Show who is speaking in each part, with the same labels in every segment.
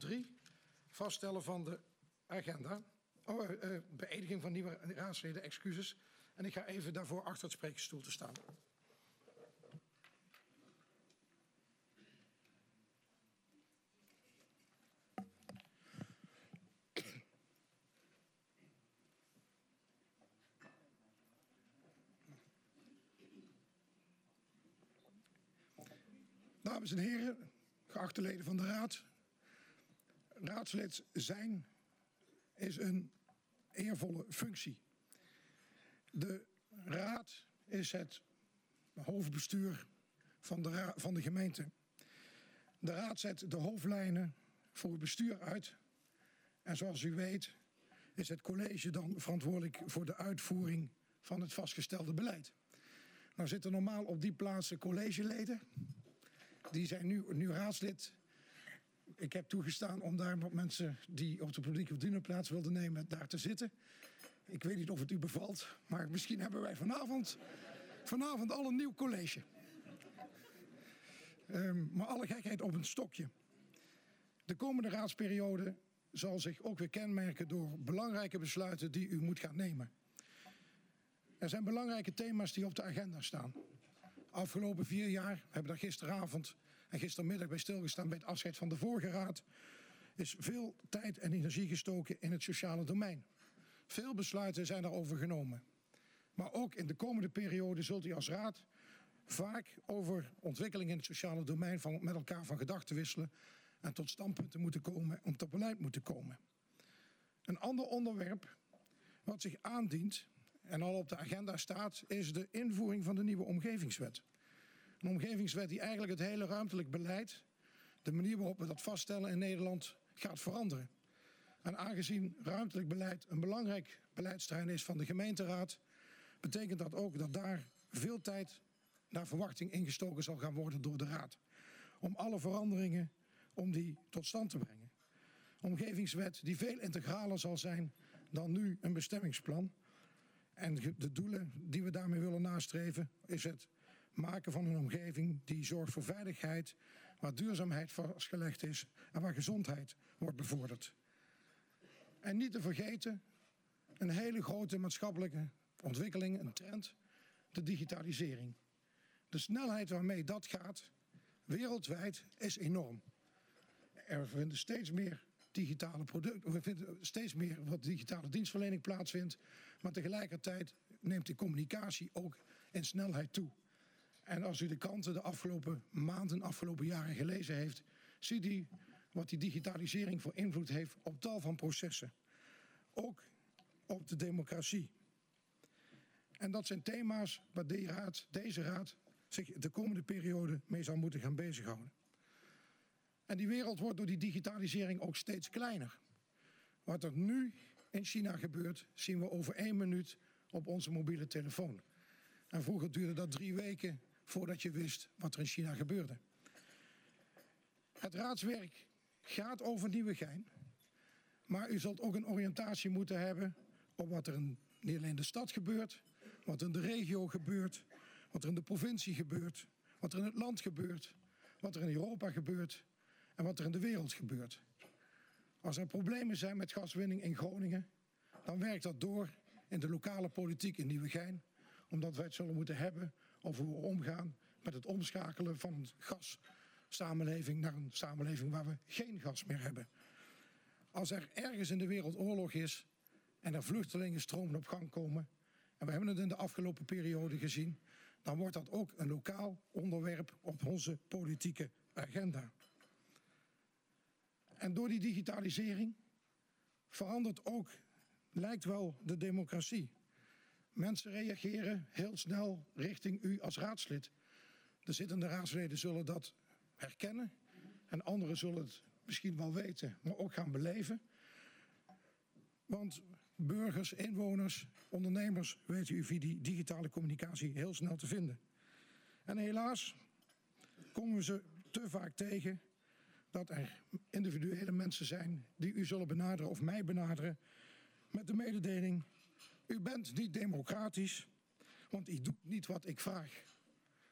Speaker 1: 3. Vaststellen van de agenda. Beëdiging van nieuwe raadsleden, excuses. En ik ga even daarvoor achter het sprekersstoel te staan. Dames en heren, geachte leden van de Raad. Raadslid zijn is een eervolle functie. De Raad is het hoofdbestuur van de gemeente. De Raad zet de hoofdlijnen voor het bestuur uit. En zoals u weet is het college dan verantwoordelijk voor de uitvoering van het vastgestelde beleid. Nou zitten normaal op die plaatsen collegeleden. Die zijn nu raadslid. Ik heb toegestaan om daar wat mensen die op de publieke verdienplaats wilden nemen daar te zitten. Ik weet niet of het u bevalt, maar misschien hebben wij vanavond al een nieuw college. Maar alle gekheid op een stokje. De komende raadsperiode zal zich ook weer kenmerken door belangrijke besluiten die u moet gaan nemen. Er zijn belangrijke thema's die op de agenda staan. Afgelopen 4 jaar, we hebben daar gisteravond en gistermiddag bij stilgestaan bij het afscheid van de vorige raad, is veel tijd en energie gestoken in het sociale domein. Veel besluiten zijn daarover genomen. Maar ook in de komende periode zult u als raad vaak over ontwikkelingen in het sociale domein met elkaar van gedachten wisselen en tot standpunten moeten komen, om tot beleid moeten komen. Een ander onderwerp wat zich aandient en al op de agenda staat, is de invoering van de nieuwe omgevingswet. Een omgevingswet die eigenlijk het hele ruimtelijk beleid, de manier waarop we dat vaststellen in Nederland, gaat veranderen. En aangezien ruimtelijk beleid een belangrijk beleidsterrein is van de gemeenteraad, betekent dat ook dat daar veel tijd naar verwachting ingestoken zal gaan worden door de raad. Om alle veranderingen, om die tot stand te brengen. Een omgevingswet die veel integraler zal zijn dan nu een bestemmingsplan. En de doelen die we daarmee willen nastreven is het maken van een omgeving die zorgt voor veiligheid, waar duurzaamheid vastgelegd is en waar gezondheid wordt bevorderd. En niet te vergeten, een hele grote maatschappelijke ontwikkeling, een trend, de digitalisering. De snelheid waarmee dat gaat, wereldwijd, is enorm. Er vinden steeds meer digitale producten, we vinden steeds meer wat digitale dienstverlening plaatsvindt, maar tegelijkertijd neemt de communicatie ook in snelheid toe. En als u de kranten de afgelopen maanden, afgelopen jaren gelezen heeft, ziet u wat die digitalisering voor invloed heeft op tal van processen. Ook op de democratie. En dat zijn thema's waar deze raad zich de komende periode mee zal moeten gaan bezighouden. En die wereld wordt door die digitalisering ook steeds kleiner. Wat er nu in China gebeurt, zien we over 1 minuut op onze mobiele telefoon. En vroeger duurde dat 3 weken voordat je wist wat er in China gebeurde. Het raadswerk gaat over Nieuwegein. Maar u zult ook een oriëntatie moeten hebben op wat er niet alleen in de stad gebeurt, wat er in de regio gebeurt, wat er in de provincie gebeurt, wat er in het land gebeurt, wat er in Europa gebeurt en wat er in de wereld gebeurt. Als er problemen zijn met gaswinning in Groningen, dan werkt dat door in de lokale politiek in Nieuwegein, omdat wij het zullen moeten hebben over hoe we omgaan met het omschakelen van een gassamenleving naar een samenleving waar we geen gas meer hebben. Als er ergens in de wereld oorlog is en er vluchtelingenstromen op gang komen, en we hebben het in de afgelopen periode gezien, dan wordt dat ook een lokaal onderwerp op onze politieke agenda. En door die digitalisering verandert ook, lijkt wel, de democratie. Mensen reageren heel snel richting u als raadslid. De zittende raadsleden zullen dat herkennen en anderen zullen het misschien wel weten, maar ook gaan beleven. Want burgers, inwoners, ondernemers weten u via die digitale communicatie heel snel te vinden. En helaas komen we ze te vaak tegen dat er individuele mensen zijn die u zullen benaderen of mij benaderen met de mededeling: u bent niet democratisch, want u doet niet wat ik vraag.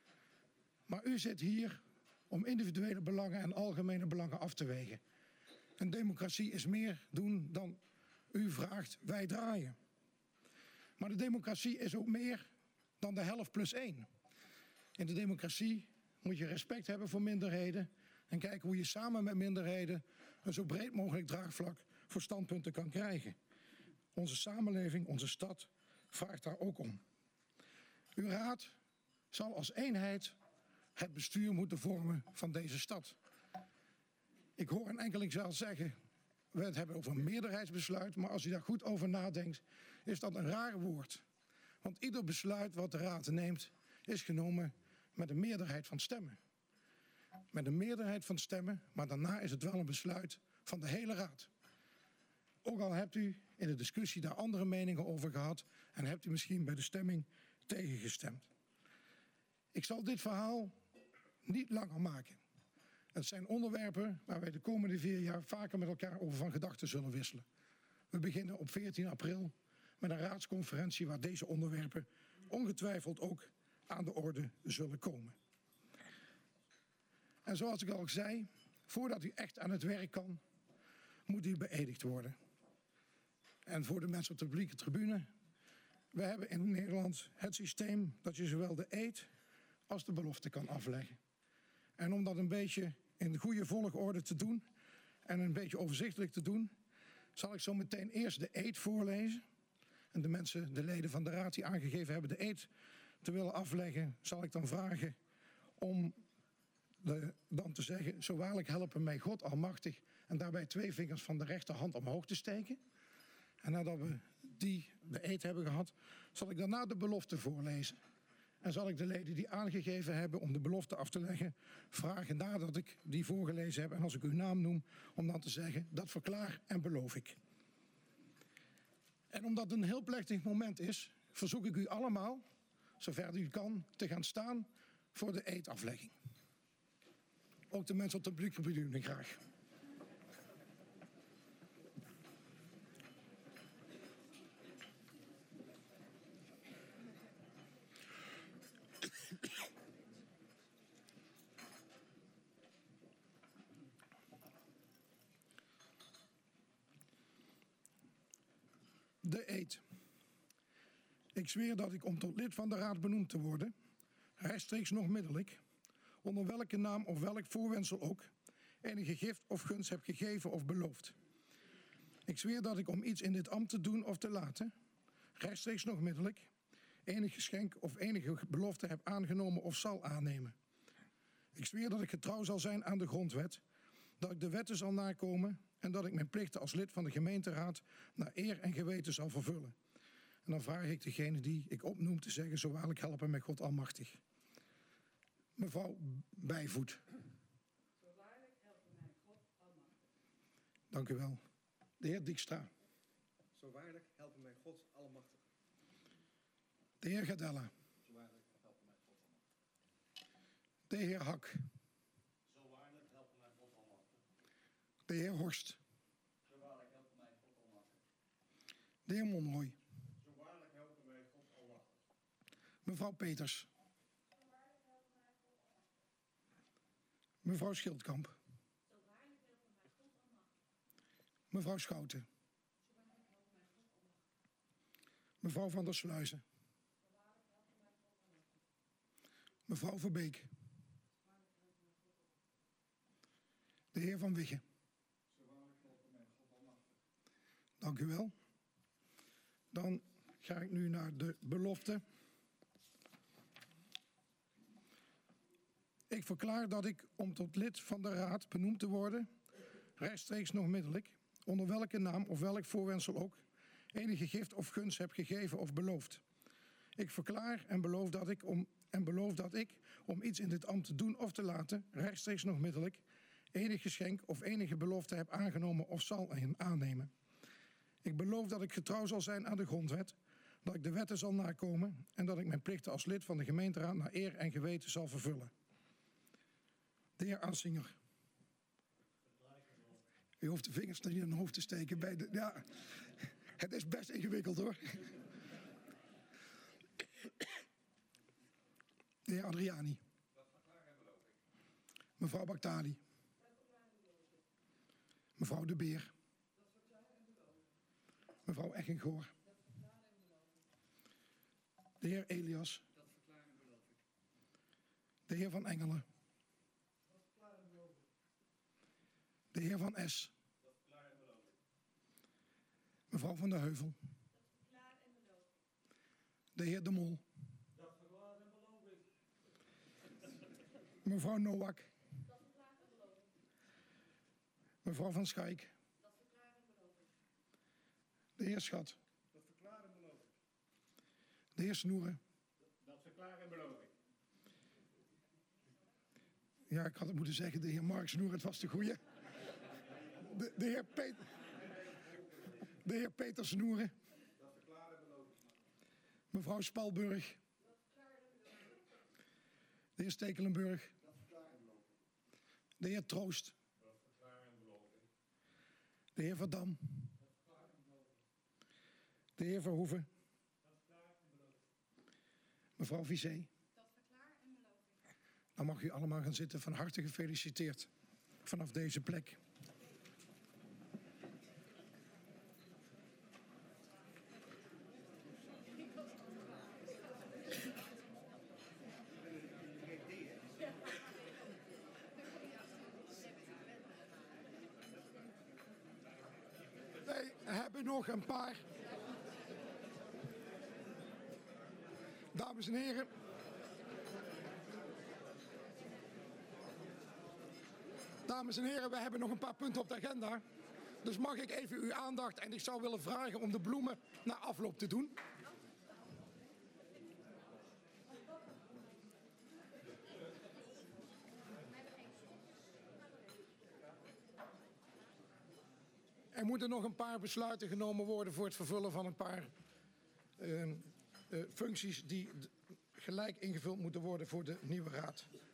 Speaker 1: Maar u zit hier om individuele belangen en algemene belangen af te wegen. Een democratie is meer doen dan u vraagt, wij draaien. Maar de democratie is ook meer dan de helft plus 1. In de democratie moet je respect hebben voor minderheden en kijken hoe je samen met minderheden een zo breed mogelijk draagvlak voor standpunten kan krijgen. Onze samenleving, onze stad, vraagt daar ook om. Uw raad zal als eenheid het bestuur moeten vormen van deze stad. Ik hoor een enkeling zelfs zeggen, we het hebben over een meerderheidsbesluit, maar als u daar goed over nadenkt, is dat een raar woord. Want ieder besluit wat de raad neemt, is genomen met een meerderheid van stemmen. Met een meerderheid van stemmen, maar daarna is het wel een besluit van de hele raad. Ook al hebt u in de discussie daar andere meningen over gehad en hebt u misschien bij de stemming tegengestemd. Ik zal dit verhaal niet langer maken. Het zijn onderwerpen waar wij de komende 4 jaar vaker met elkaar over van gedachten zullen wisselen. We beginnen op 14 april met een raadsconferentie waar deze onderwerpen ongetwijfeld ook aan de orde zullen komen. En zoals ik al zei, voordat u echt aan het werk kan, moet u beëdigd worden. En voor de mensen op de publieke tribune, we hebben in Nederland het systeem dat je zowel de eed als de belofte kan afleggen. En om dat een beetje in de goede volgorde te doen en een beetje overzichtelijk te doen, zal ik zo meteen eerst de eed voorlezen. En de mensen, de leden van de raad die aangegeven hebben de eed te willen afleggen, zal ik dan vragen om dan te zeggen, zo waarlijk helpen mij God almachtig, en daarbij 2 vingers van de rechterhand omhoog te steken. En nadat we de eed hebben gehad, zal ik daarna de belofte voorlezen. En zal ik de leden die aangegeven hebben om de belofte af te leggen, vragen nadat ik die voorgelezen heb, en als ik uw naam noem, om dan te zeggen, dat verklaar en beloof ik. En omdat het een heel plechtig moment is, verzoek ik u allemaal, zover u kan, te gaan staan voor de eedaflegging. Ook de mensen op de publieke tribune graag. De eed. Ik zweer dat ik om tot lid van de raad benoemd te worden, rechtstreeks nog middelijk, onder welke naam of welk voorwendsel ook, enige gift of gunst heb gegeven of beloofd. Ik zweer dat ik om iets in dit ambt te doen of te laten, rechtstreeks nog middelijk, enig geschenk of enige belofte heb aangenomen of zal aannemen. Ik zweer dat ik getrouw zal zijn aan de grondwet, dat ik de wetten zal nakomen en dat ik mijn plichten als lid van de gemeenteraad naar eer en geweten zal vervullen. En dan vraag ik degene die ik opnoem te zeggen, zo waarlijk helpen mij God almachtig. Mevrouw Bijvoet.
Speaker 2: Zo waarlijk helpen mij God almachtig.
Speaker 1: Dank u wel. De heer Dijkstra.
Speaker 3: Zo waarlijk helpen mij God almachtig.
Speaker 1: De heer Gadella.
Speaker 3: Zo waarlijk helpen mij God almachtig.
Speaker 1: De heer Hak.
Speaker 4: Zo waarlijk helpen mij God almachtig.
Speaker 1: De heer Horst.
Speaker 4: Zo waarlijk helpen mij God almachtig.
Speaker 1: De heer Monroy.
Speaker 4: Zo waarlijk helpen mij God almachtig.
Speaker 1: Mevrouw Peters. Mevrouw Schildkamp.
Speaker 2: Zo waarlijk helpen mij God almachtig.
Speaker 1: Mevrouw Schouten.
Speaker 2: Zo waarlijk helpen mij God almachtig.
Speaker 1: Mevrouw van der Sluizen.
Speaker 2: Zo waarlijk helpen mij God almachtig.
Speaker 1: Mevrouw Verbeek.
Speaker 2: Zo waarlijk helpen mij God almachtig.
Speaker 1: De heer Van Wiggen.
Speaker 4: Zo waarlijk helpen mij God almachtig.
Speaker 1: Dank u wel. Dan ga ik nu naar de belofte. Ik verklaar dat ik, om tot lid van de raad benoemd te worden, rechtstreeks nog middelijk, onder welke naam of welk voorwendsel ook, enige gift of gunst heb gegeven of beloofd. Ik verklaar en beloof dat ik, om iets in dit ambt te doen of te laten, rechtstreeks nog middelijk, enig geschenk of enige belofte heb aangenomen of zal aannemen. Ik beloof dat ik getrouw zal zijn aan de grondwet, dat ik de wetten zal nakomen en dat ik mijn plichten als lid van de gemeenteraad naar eer en geweten zal vervullen. De heer Ansinger. U hoeft de vingers niet in het hoofd te steken bij de... Ja, het is best ingewikkeld hoor. De heer Adriani. Mevrouw Baktali. Mevrouw De Beer. Mevrouw Eggengoor. De heer Elias.
Speaker 3: Dat verklaar en beloof ik.
Speaker 1: De heer Van Engelen. De heer Van Es. Mevrouw Van der Heuvel. De heer De Mol. Mevrouw Nowak. Mevrouw Van Schaik. De heer Schat.
Speaker 4: Dat verklaar en beloof ik.
Speaker 1: De heer Snoeren.
Speaker 4: Dat verklaar en beloof ik.
Speaker 1: Ja, ik had het moeten zeggen, de heer Mark Snoeren, het was de goeie. De heer Peter Snoeren.
Speaker 4: Dat verklaar en beloof ik.
Speaker 1: Mevrouw Spalburg. De heer Stekelenburg.
Speaker 4: Dat verklaar en beloof ik.
Speaker 1: De heer Troost.
Speaker 4: Dat verklaar en beloof ik.
Speaker 1: De heer Verdam. De heer Verhoeven. Mevrouw Vizé. Dan mag u allemaal gaan zitten. Van harte gefeliciteerd vanaf deze plek. Wij hebben nog een paar. Dames en heren. Dames en heren, we hebben nog een paar punten op de agenda. Dus mag ik even uw aandacht en ik zou willen vragen om de bloemen na afloop te doen. Er moeten nog een paar besluiten genomen worden voor het vervullen van een paar functies die gelijk ingevuld moeten worden voor de nieuwe raad.